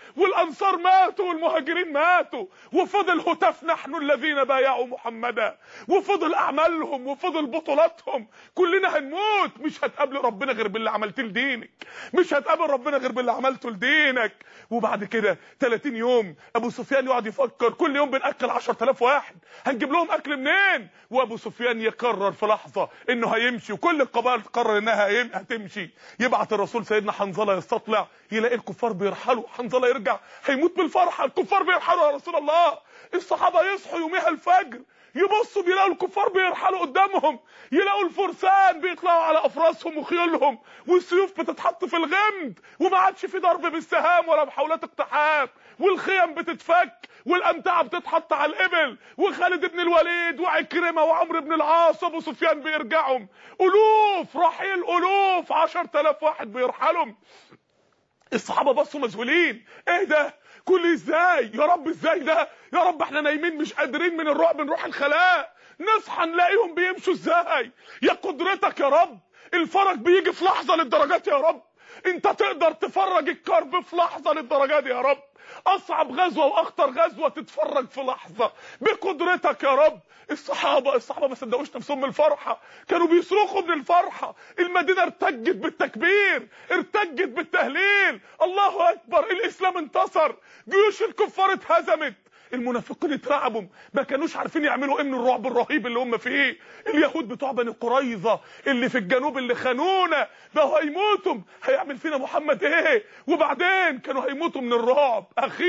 والانصار ماتوا والمهاجرين ماتوا، وفضل هتاف نحن الذين بايعوا محمدا، وفضل اعمالهم وفضل بطولاتهم. كلنا هنموت، مش هتقابل ربنا غير باللي عملته لدينك، مش هتقابل ربنا غير باللي عملته لدينك. وبعد كده 30 يوم ابو سفيان يقعد يفكر، كل يوم بنأكل 10,000 واحد، هنجيب لهم اكل منين؟ وابو سفيان يقرر في لحظه انه هيمشي، وكل القبائل تقرر انها هتمشي. يبعت الرسول سيدنا حنظله يستطلع، يلاقي الكفار بيرحلوا، حنظله يرجع هيموت بالفرحه، الكفار بيرحلوا يا رسول الله. الصحابه يصحوا يوميها الفجر يبصوا بيلاقوا الكفار بيرحلوا قدامهم، يلاقوا الفرسان بيطلعوا على افراسهم وخيولهم، والسيوف بتتحط في الغمد، وما عادش في ضرب بالسهام ولا محاولات اقتحام، والخيم بتتفك، والامتعه بتتحط على الابل، وخالد بن الوليد وعكرمه وعمرو بن العاص وابو سفيان بيرجعوا، الوف رحيل، الوف 10,000 واحد بيرحلوا. الصحابه بصوا مذهولين، ايه ده؟ كل ازاي يا رب؟ ازاي ده يا رب؟ احنا نايمين مش قادرين من الرعب نروح الخلاء، نصحى نلاقيهم بيمشوا ازاي؟ يا قدرتك يا رب، الفرج بيجي في لحظه للدرجات يا رب، انت تقدر تفرج الكرب في لحظه للدرجات يا رب. اصعب غزوه واخطر غزوه تتفرج في لحظه بقدرتك يا رب. الصحابه ما صدقوش نفسهم من الفرحه، كانوا بيصرخوا من الفرحه. المدينه ارتجت بالتكبير، ارتجت بالتهليل، الله اكبر، الاسلام انتصر، جيوش الكفار اتهزمت. المنافقين اترعبوا، ما كانوش عارفين يعملوا ايه من الرعب الرهيب اللي هم فيه. اليهود بتوع بني قريظه اللي في الجنوب اللي خانونا بقوا هيموتوا، هيعمل فينا محمد ايه؟ وبعدين كانوا هيموتوا من الرعب.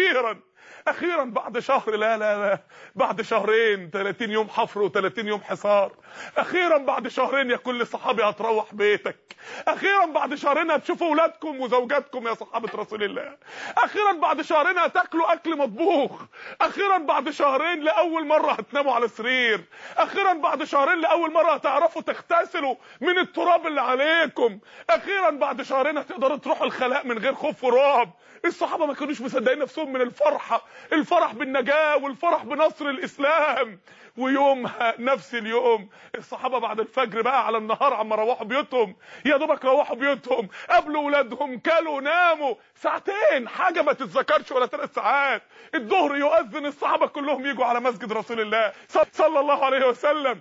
اخيرا بعد شهر، لا بعد شهرين، 30 يوم حفر و30 يوم حصار، اخيرا بعد شهرين يا كل صحابي هتروح بيتك، اخيرا بعد شهرين هتشوفوا اولادكم وزوجاتكم يا صحابه رسول الله، اخيرا بعد شهرين هتاكلوا اكل مطبوخ، اخيرا بعد شهرين لاول مره هتناموا على سرير، اخيرا بعد شهرين لاول مره هتعرفوا تغتسلوا من التراب اللي عليكم، اخيرا بعد شهرين هتقدروا تروحوا الخلاء من غير خوف ورعب. الصحابه ما كانوش مصدقين نفسهم من الفرحه، الفرح بالنجاه والفرح بنصر الاسلام. ويومها نفس اليوم الصحابه بعد الفجر بقى على النهار عم روحوا بيوتهم، يا دوبك روحوا بيوتهم، قابلوا اولادهم، كلوا، ناموا ساعتين، حاجه ما تتذكرش، ولا 3 ساعات. الظهر يؤذن، الصحابه كلهم يجوا على مسجد رسول الله صلى الله عليه وسلم.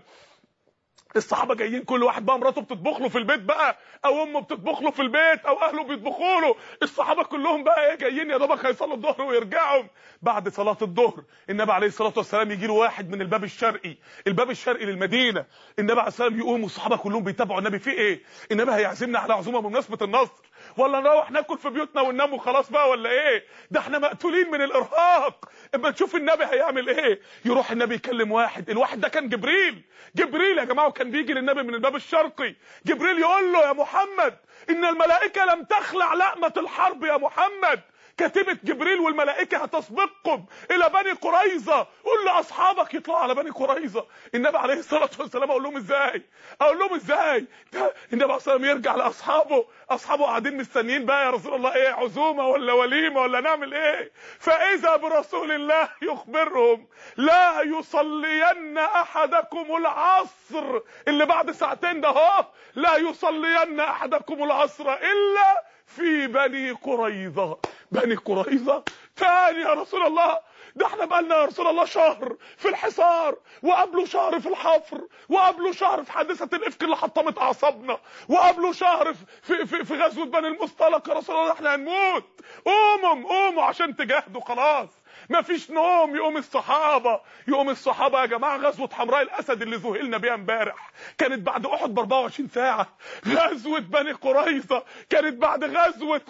الصحابه جايين، كل واحد بقى مراته بتطبخ له في البيت بقى، او امه بتطبخ له في البيت، او اهله بيطبخوا له. الصحابه كلهم بقى ايه جايين يا دوبك هيصلوا الظهر ويرجعوا. بعد صلاه الظهر النبي عليه الصلاه والسلام يجي له واحد من الباب الشرقي للمدينه. النبي عليه الصلاه والسلام يقوم والصحابه كلهم بيتابعوا النبي في ايه؟ النبي هيعزمنا على عزومه بمناسبه النصر، ولا نروح ناكل في بيوتنا وننام وخلاص بقى، ولا ايه؟ ده احنا مقتولين من الارهاق. اما تشوف النبي هيعمل ايه. يروح النبي يكلم واحد، الواحد ده كان جبريل يا جماعه، كان بيجي للنبي من الباب الشرقي. جبريل يقول له يا محمد ان الملائكه لم تخلع لأمة الحرب يا محمد، كتيبة جبريل والملائكة هتسبقكم إلى بني قريظة، قول لأصحابك يطلعوا على بني قريظة. النبي عليه الصلاة والسلام أقول لهم إزاي؟ النبي عليه الصلاة والسلام يرجع لأصحابه، أصحابه قاعدين مستنيين بقى، يا رسول الله إيه، عزومة ولا وليمة ولا نعمل إيه؟ فإذا برسول الله يخبرهم لا يصلين أحدكم العصر، اللي بعد ساعتين ده هو، لا يصلين أحدكم العصر إلا في بني قريظة. بني قريظة تاني يا رسول الله؟ ده احنا بقالنا يا رسول الله شهر في الحصار، وقبله شهر في الحفر، وقبله شهر في حادثة الإفك اللي حطمت أعصابنا، وقبله شهر في غزوة بني المصطلق يا رسول الله، احنا هنموت. قوموا عشان تجاهدوا خلاص، مفيش نوم. يقوم الصحابة يا جماعة. غزوة حمراء الأسد اللي ذهلنا بيها امبارح كانت بعد أحد ب 24 ساعة. غزوة بني قريظة كانت بعد غزوة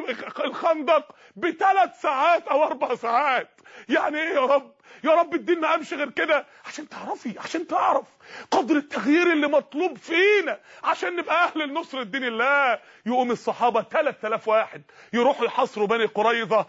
الخندق ب3 ساعات أو 4 ساعات. يعني ايه يا رب الدين ما قامش غير كده، عشان تعرف قدر التغيير اللي مطلوب فينا عشان نبقى اهل لنصر الدين الله. يقوم الصحابه 3000 واحد يروحوا يحاصروا بني قريظه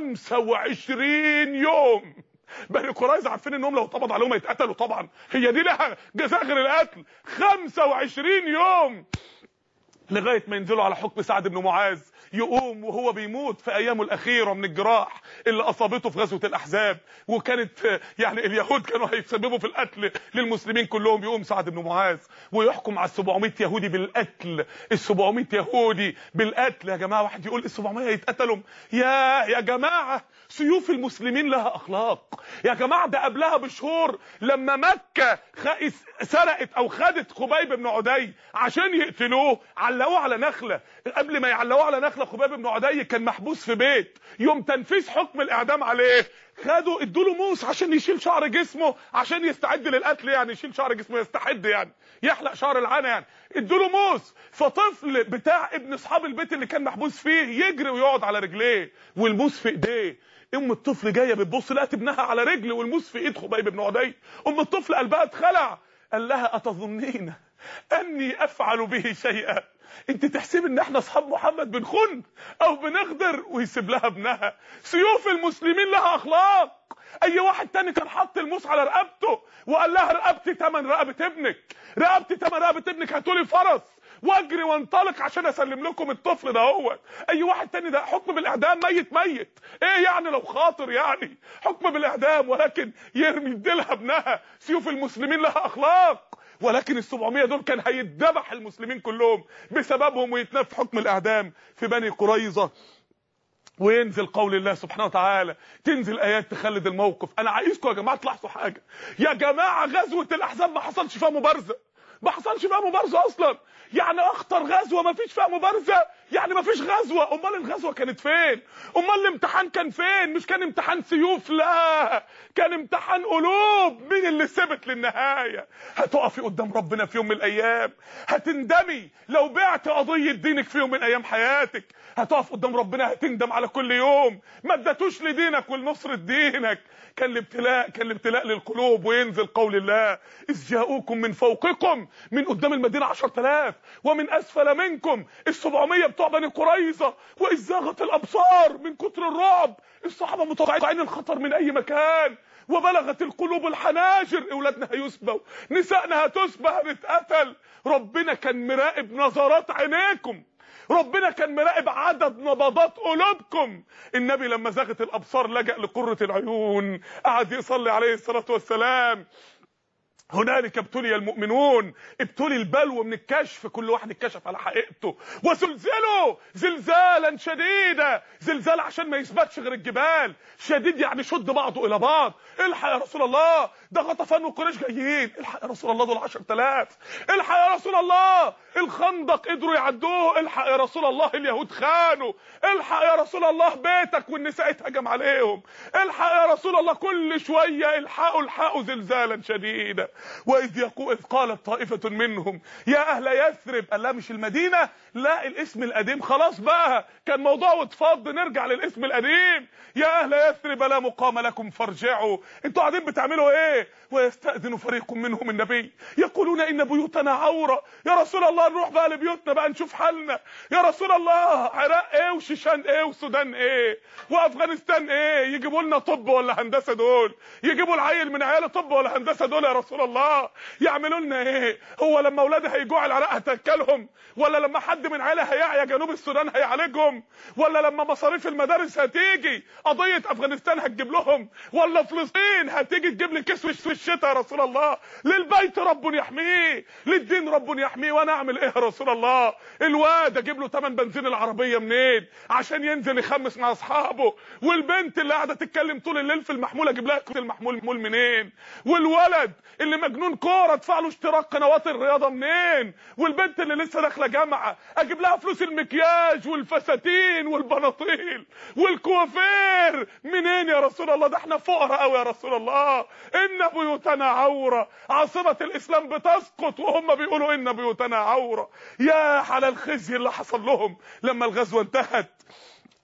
25 يوم. بني قريظه عارفين انهم لو اتقبض عليهم هيتقتلوا طبعا، هي دي لها جزاء غير القتل. 25 يوم لغايه ما ينزلوا على حكم سعد بن معاذ. يقوم وهو بيموت في ايامه الاخيره من الجراح اللي اصابته في غزوه الاحزاب، وكانت يعني اليهود كانوا هيتسببوا في القتل للمسلمين كلهم، يقوم سعد بن معاذ ويحكم على 700 يهودي بالقتل. ال 700 يهودي بالقتل. يا جماعه واحد يقول ال 700 يتقتلوا؟ يا جماعه سيوف المسلمين لها اخلاق يا جماعه. ده قبلها بشهور لما مكه سرقت او خدت خبيب بن عدي عشان يقتلوه، علقوه على نخله. قبل ما يعلقوه على نخله خبيب بن عدي كان محبوس في بيت، يوم تنفيذ حكم الاعدام عليه خدوا ادوا له موس عشان يشيل شعر جسمه عشان يستعد للقتل، يعني يشيل شعر جسمه يستعد، يعني يحلق شعر العانه، يعني ادوا له موس. فطفل بتاع ابن اصحاب البيت اللي كان محبوس فيه يجري ويقعد على رجليه والموس في ايديه. ام الطفل جايه بتبص لقت ابنها على رجل والموس في ايد خبيب بن عدي. ام الطفل قلبها اتخلع. قال لها اتظنين اني افعل به شيئا؟ انت تحسب ان احنا اصحاب محمد بنخن او بنغدر؟ ويسيب لها ابنها. سيوف المسلمين لها اخلاق. اي واحد تاني كان حط الموس على رقبته وقال لها رقبتي تمن رقبه ابنك، رقبتي تمن رقبه ابنك، هاتولي فرس واجري وانطلق عشان اسلم لكم الطفل ده. هو اي واحد تاني ده حكم بالاعدام، ميت ميت. ايه يعني لو خاطر يعني حكم بالاعدام، ولكن يرمي يديلها ابنها. سيوف المسلمين لها اخلاق. ولكن ال700 دول كان هيتذبح المسلمين كلهم بسببهم ويتنفذ حكم الاعدام في بني قريظه. وينزل قول الله سبحانه وتعالى، تنزل ايات تخلد الموقف. انا عايزكم يا جماعه تلاحظوا حاجه يا جماعه، غزوه الاحزاب ما حصلش فيها مبارزه، ما حصلش فيها مبارزه اصلا. يعني اخطر غزوه ما فيش فيها مبارزه، يعني ما فيش غزوه. امال الغزوه كانت فين؟ امال الامتحان كان فين؟ مش كان امتحان سيوف، لا كان امتحان قلوب. مين اللي ثبت للنهايه؟ هتقفي قدام ربنا في يوم من الايام هتندمي لو بعت قضيه دينك في يوم من ايام حياتك. هتقف قدام ربنا هتندم على كل يوم ما اديتوش لدينك ولنصرة دينك. كان الابتلاء للقلوب. وينزل قول الله، اذ جاءوكم من فوقكم، من قدام المدينه 10,000، ومن اسفل منكم ال700 بتوع بني قريظه، واذ زاغت الابصار من كتر الرعب. الصحابه متوقعين الخطر من اي مكان، وبلغت القلوب الحناجر. اولادنا هيسبوا، نسائنا هتسبى، هنتقتل. ربنا كان مراقب نظرات عينيكم، ربنا كان مراقب عدد نبضات قلوبكم. النبي لما زاغت الابصار لجأ لقرة العيون، قعد يصلي عليه الصلاة والسلام. هنالك ابتلي المؤمنون، ابتلي البلوى من الكشف، كل واحد اتكشف على حقيقته. وزلزلوا زلزالا شديدا، زلزال عشان ما يثبتش غير الجبال. شديد يعني شد بعضه الى بعض. الحق يا رسول الله، ده غطفان وقريش جايين. الحق يا رسول الله، دول 10,000. الحق يا رسول الله، الخندق قدروا يعدوه. الحق يا رسول الله، اليهود خانوا. الحق يا رسول الله، بيتك والنساء اتهجم عليهم. الحق يا رسول الله، كل شويه الحقوا زلزالا شديدا. واذ قالت طائفه منهم يا اهل يثرب. قال لا مش المدينه، لا الاسم القديم خلاص بقى، كان موضوع واتفض، نرجع للاسم القديم. يا اهل يثرب لا مقام لكم فارجعوا. انتوا قاعدين بتعملوا ايه؟ ويستأذن فريق منهم النبي يقولون ان بيوتنا عوره. يا رسول الله نروح بقى لبيوتنا بقى نشوف حالنا. يا رسول الله، عراق ايه وشيشان ايه وسودان ايه وافغانستان ايه؟ يجيبوا لنا طب ولا هندسه دول؟ يجيبوا العيل من عيال طب ولا هندسه دول يا رسول الله؟ يعملوا لنا ايه؟ هو لما اولادها هيجوع العراق هتاكلهم؟ ولا لما حد من عيالها هيعيا جنوب السودان هيعالجهم؟ ولا لما مصاريف المدارس هتيجي قضيه افغانستان هتجيب لهم؟ ولا فلسطين هتيجي تجيب لي كسوه في الشتاء يا رسول الله؟ للبيت رب يحميه، للدين رب يحميه. وانا اعمل ايه يا رسول الله؟ الواد اجيب له ثمن بنزين العربيه منين عشان ينزل يخمس مع اصحابه؟ والبنت اللي قاعده تتكلم طول الليل في المحمول اجيب لها المحمول منين؟ والولد اللي مجنون كوره ادفع له اشتراك قنوات الرياضه منين؟ والبنت اللي لسه داخله جامعه اجيب لها فلوس المكياج والفساتين والبناطيل والكوافير منين يا رسول الله؟ ده احنا فقراء قوي يا رسول الله. ان بيوتنا عوره، عاصمه الاسلام بتسقط وهم بيقولوا ان بيوتنا عوره. يا على الخزي اللي حصل لهم لما الغزوه انتهت.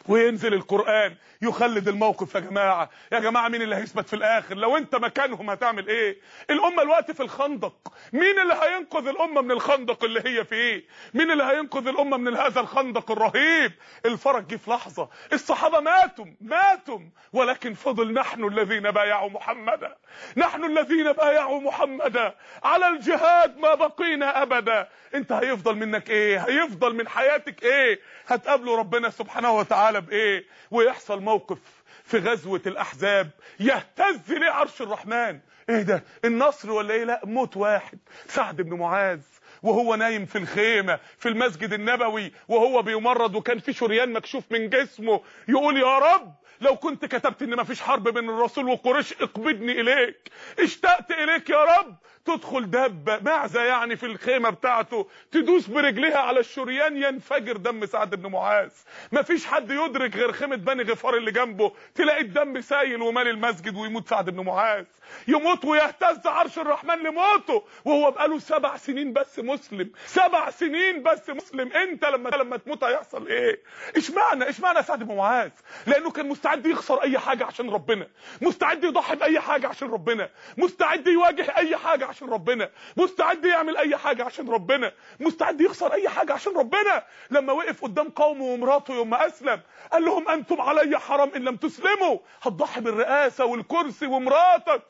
وينزل القرآن يخلد الموقف. يا جماعة مين اللي هيثبت في الاخر؟ لو انت مكانهم هتعمل ايه؟ الامة الوقت في الخندق، مين اللي هينقذ الامة من الخندق اللي هي فيه؟ مين اللي هينقذ الامة من هذا الخندق الرهيب؟ الفرج جه في لحظة. الصحابة ماتوا ولكن فضل نحن الذين بايعوا محمدا، نحن الذين بايعوا محمدا على الجهاد ما بقينا ابدا. انت هيفضل منك ايه؟ هيفضل من حياتك ايه؟ هتقابلوا ربنا سبحانه وتعالى بايه؟ ويحصل موقف في غزوة الاحزاب يهتز ليه عرش الرحمن. ايه ده؟ النصر ولا ايه؟ لا، موت واحد، سعد بن معاذ وهو نايم في الخيمة في المسجد النبوي وهو بيمرض وكان في شريان مكشوف من جسمه، يقول يا رب لو كنت كتبت ان مفيش حرب بين الرسول وقريش اقبضني اليك، اشتقت اليك يا رب. تدخل دابة معزة يعني في الخيمة بتاعته، تدوس برجلها على الشريان ينفجر دم سعد بن معاذ. مفيش حد يدرك غير خيمة بني غفار اللي جنبه، تلاقي الدم سايل ومال المسجد ويموت سعد بن معاذ. يموت ويهتز عرش الرحمن لموته وهو بقاله 7 سنين بس مسلم، 7 سنين بس مسلم. انت لما تموت هيحصل ايه؟ اشمعنى سعد بن معاذ؟ لانه كان مستعد يخسر اي حاجة عشان ربنا، مستعد يضحي باي حاجة عشان ربنا، مستعد يواجه اي حاجة عشان ربنا، مستعد يعمل اي حاجة عشان ربنا، مستعد يخسر اي حاجة عشان ربنا. لما وقف قدام قومه ومراته يوم ما اسلم قال لهم انتم علي حرام ان لم تسلموا. هتضحي بالرئاسة والكرسي ومراتك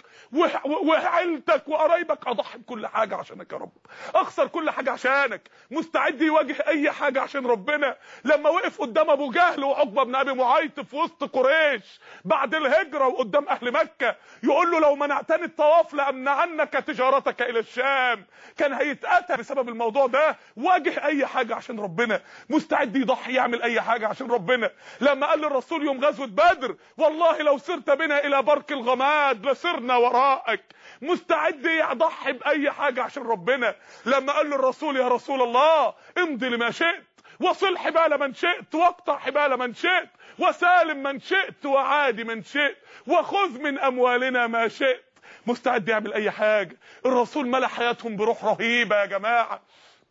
وعيلتك وقرايبك، اضحي بكل حاجة عشانك يا رب، اخسر كل حاجة عشانك. مستعد يواجه اي حاجة عشان ربنا. لما وقف قدام ابو جهل وعقبة بن ابي معيط في وسط قريش بعد الهجرة وقدام اهل مكة، يقول له لو منعتني الطواف لامنعنك تجارتك الى الشام. كان هيتقتل بسبب الموضوع ده. واجه اي حاجة عشان ربنا، مستعد يضحي يعمل اي حاجة عشان ربنا. لما قال للرسول يوم غزوة بدر والله لو سرت بنا الى برك الغماد لسرنا وراءك، مستعد يضحي باي حاجة عشان ربنا. لما قال للرسول يا رسول الله امضي لما شئت وصل حبال من شئت واقطع حبال من شئت وسالم من شئت وعادي من شئت وخذ من اموالنا ما شئت، مستعد يعمل اي حاجة. الرسول ملأ حياتهم بروح رهيبة يا جماعة.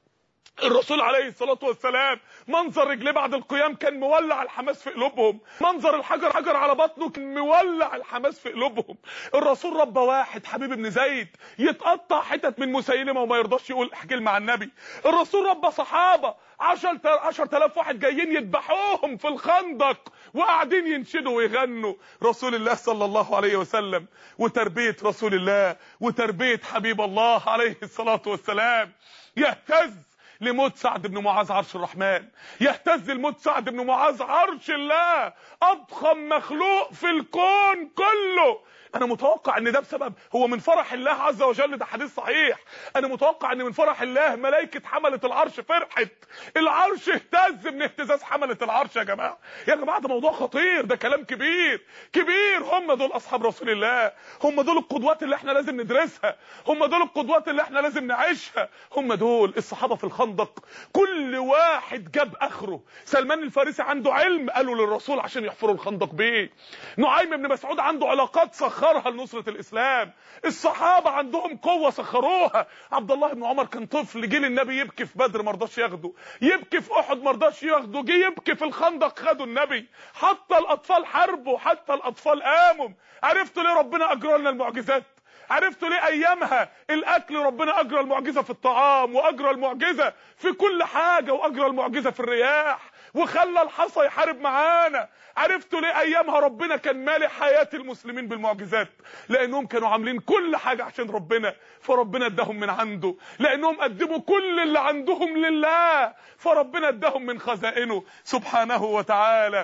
الرسول عليه الصلاة والسلام منظر رجليه بعد القيام كان مولع الحماس في قلوبهم، منظر الحجر على بطنه كان مولع الحماس في قلوبهم. الرسول ربى واحد حبيب بن زيد يتقطع حتت من مسيلمة وما يرضاش يقول احكي مع النبي. الرسول ربى صحابة 10,000 واحد جايين يذبحوهم في الخندق وقاعدين ينشدوا ويغنوا. رسول الله صلى الله عليه وسلم وتربية رسول الله وتربية حبيب الله عليه الصلاة والسلام يهتز لموت سعد بن معاذ عرش الرحمن، يهتز لموت سعد بن معاذ عرش الله، اضخم مخلوق في الكون كله. انا متوقع ان ده بسبب هو من فرح الله عز وجل، ده حديث صحيح. انا متوقع ان من فرح الله ملائكة حملة العرش فرحت، العرش اهتز من اهتزاز حملة العرش. يا جماعة ده موضوع خطير، ده كلام كبير. هم دول اصحاب رسول الله، هم دول القدوات اللي احنا لازم ندرسها، هم دول القدوات اللي احنا لازم نعيشها، هم دول الصحابة في الخندق. كل واحد جاب اخره. سلمان الفارسي عنده علم قالوا للرسول عشان يحفروا الخندق بيه. نعيم بن مسعود عنده علاقات سخرها لنصرة الاسلام. الصحابة عندهم قوة سخروها. عبد الله بن عمر كان طفل، جه للنبي يبكي في بدر مرضاش ياخده، يبكي في احد مرضاش ياخده، جه يبكي في الخندق خدوا النبي. حتى الاطفال حاربوا، حتى الاطفال قاموا. عرفتوا ليه ربنا اجرى لنا المعجزات؟ عرفتوا ليه ايامها الاكل ربنا اجرى المعجزة في الطعام واجرى المعجزة في كل حاجة واجرى المعجزة في الرياح وخلى الحصى يحارب معانا؟ عرفتوا ليه ايامها ربنا كان مالي حياة المسلمين بالمعجزات؟ لانهم كانوا عاملين كل حاجة عشان ربنا، فربنا اداهم من عنده. لانهم قدموا كل اللي عندهم لله، فربنا اداهم من خزائنه سبحانه وتعالى.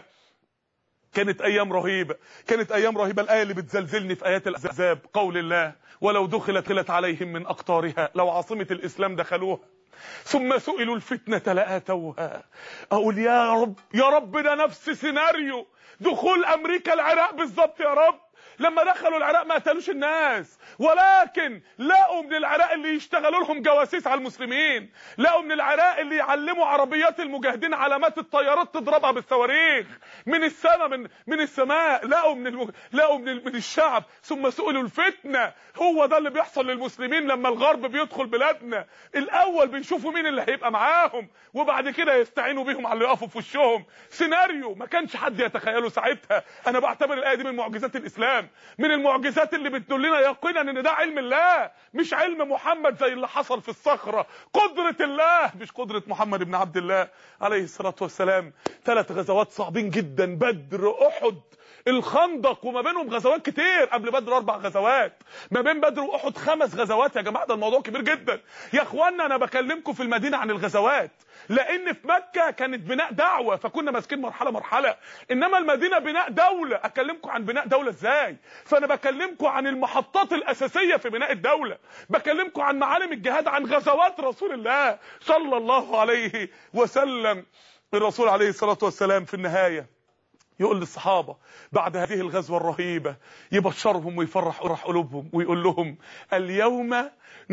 كانت ايام رهيبة، كانت ايام رهيبة. الايه اللي بتزلزلني في ايات الاحزاب قول الله ولو دخلت عليهم من اقطارها، لو عاصمة الاسلام دخلوها ثم سئلوا الفتنة لآتوها. اقول يا رب ده نفس سيناريو دخول امريكا العراق بالظبط. يا رب لما دخلوا العراق ما قتلوش الناس، ولكن لقوا من العراق اللي يشتغلوا لهم جواسيس على المسلمين، لقوا من العراق اللي يعلموا عربيات المجاهدين علامات الطيارات تضربها بالصواريخ من السماء، من السماء، لقوا من الشعب. ثم سئلوا الفتنه. هو ده اللي بيحصل للمسلمين لما الغرب بيدخل بلادنا. الاول بيشوفوا مين اللي هيبقى معاهم، وبعد كده يستعينوا بيهم على اللي يقفوا في وشهم. سيناريو ما كانش حد يتخيله ساعتها. انا بعتبر الايه دي من معجزات الاسلام، من المعجزات اللي بتدلنا يقينا ان ده علم الله مش علم محمد زي اللي حصل في الصخره. قدره الله مش قدره محمد بن عبد الله عليه الصلاه والسلام. 3 غزوات صعبين جدا، بدر، احد، الخندق، وما بينهم غزوات كتير. قبل بدر 4 غزوات، ما بين بدر واحد 5 غزوات. يا جماعه ده الموضوع كبير جدا يا اخوانا. انا بكلمكم في المدينه عن الغزوات، لان في مكه كانت بناء دعوه فكنا ماسكين مرحله مرحله، انما المدينه بناء دوله. اكلمكم عن بناء دوله ازاي؟ فانا بكلمكم عن المحطات الاساسيه في بناء الدوله، بكلمكم عن معالم الجهاد، عن غزوات رسول الله صلى الله عليه وسلم. الرسول عليه الصلاه والسلام في النهايه يقول للصحابة بعد هذه الغزوة الرهيبة، يبشرهم ويفرح قلوبهم ويقول لهم: اليوم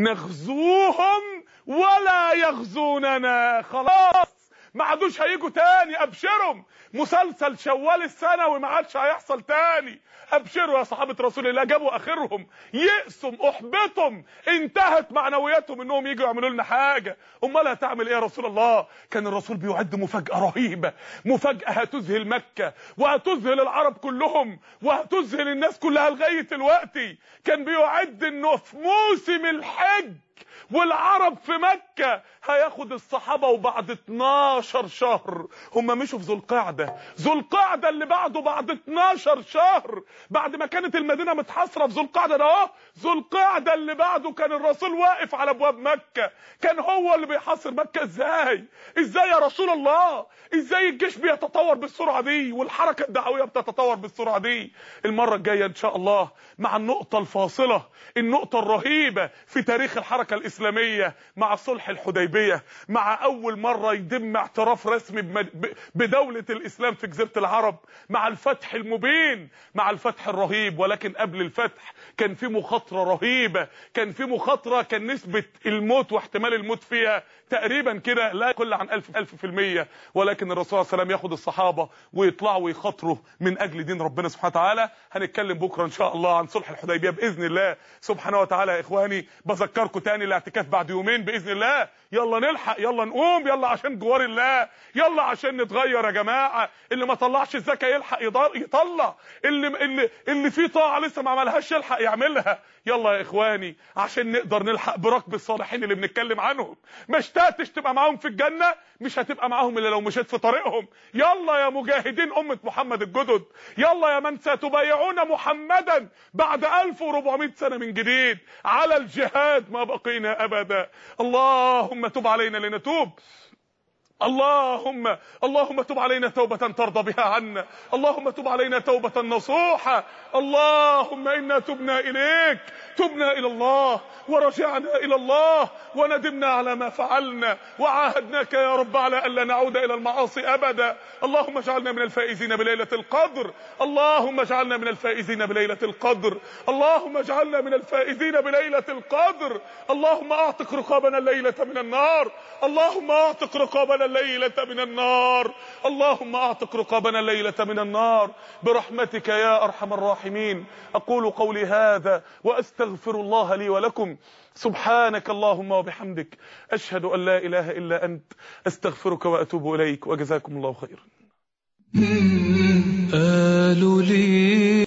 نغزوهم ولا يغزوننا. خلاص ما عادوش هيجوا تاني، ابشرهم. مسلسل شوال السنوي ما عادش هيحصل تاني. ابشروا يا صحابة رسول الله، جابوا اخرهم، يأسم، احبطهم، انتهت معنوياتهم انهم يجوا يعملوا لنا حاجة. امال هتعمل ايه يا رسول الله؟ كان الرسول بيعد مفاجأة رهيبة، مفاجأة هتذهل مكة وهتذهل العرب كلهم وهتذهل الناس كلها لغاية دلوقتي. كان بيعد انه في موسم الحج والعرب في مكة هياخد الصحابة، وبعد 12 شهر هم مشوا في ذو القعدة. ذو القعدة اللي بعده بعد 12 شهر، بعد ما كانت المدينة متحاصرة في ذو القعدة ده اهو، ذو القعدة اللي بعده كان الرسول واقف على ابواب مكة. كان هو اللي بيحاصر مكة. ازاي يا رسول الله؟ ازاي الجيش بيتطور بالسرعة دي والحركة الدعوية بتتطور بالسرعة دي؟ المرة الجاية ان شاء الله مع النقطة الفاصلة، النقطة الرهيبة في تاريخ الحركة الإسلامية، مع صلح الحديبية، مع أول مرة يتم اعتراف رسمي بدولة الإسلام في جزيرة العرب، مع الفتح المبين، مع الفتح الرهيب. ولكن قبل الفتح كان في مخاطرة رهيبة، كان في مخاطرة كان نسبة الموت واحتمال الموت فيها تقريبا كده لا يقل عن 1000%. ولكن الرسول صلى الله عليه وسلم ياخد الصحابة ويطلعوا ويخاطروا من أجل دين ربنا سبحانه وتعالى. هنتكلم بكرة إن شاء الله عن صلح الحديبية بإذن الله سبحانه وتعالى. يا إخواني بذكركم تاني الاعتكاف بعد يومين بإذن الله. يلا نلحق، يلا نقوم، يلا عشان جوار الله، يلا عشان نتغير يا جماعة. اللي ما طلعش الزكاة يلحق يطلع، اللي فيه طاعة لسه ما عملهاش يلحق يعملها. يلا يا إخواني عشان نقدر نلحق بركب الصالحين اللي بنتكلم عنهم. ما اشتقتش تبقى معاهم في الجنة، مش هتبقى معاهم إلا لو مشيت في طريقهم. يلا يا مجاهدين أمة محمد الجدد، يلا يا من ستبايعون محمدا بعد 1400 سنة من جديد على الجهاد ما بقينا أبدا. اللهم تب علينا لنتوب، اللهم تب علينا توبة ترضى بها عنا، اللهم تب علينا توبة نصوحة. اللهم إنا تبنا إليك، تبنا إلى الله ورجعنا إلى الله وندمنا على ما فعلنا وعاهدناك يا رب على ألا نعود إلى المعاصي أبدا. اللهم اجعلنا من الفائزين بليلة القدر، اللهم اجعلنا من الفائزين بليلة القدر، اللهم اجعلنا من الفائزين بليلة القدر. اللهم أعتق رقابنا الليلة من النار، اللهم أعتق رقابنا الليلة من النار، اللهم أعتق رقابنا الليلة من النار برحمتك يا أرحم الراحمين. أقول قولي هذا وأستغفر الله لي ولكم. سبحانك اللهم وبحمدك، أشهد أن لا إله إلا أنت، أستغفرك وأتوب إليك، وجزاكم الله خيرا. قالوا لي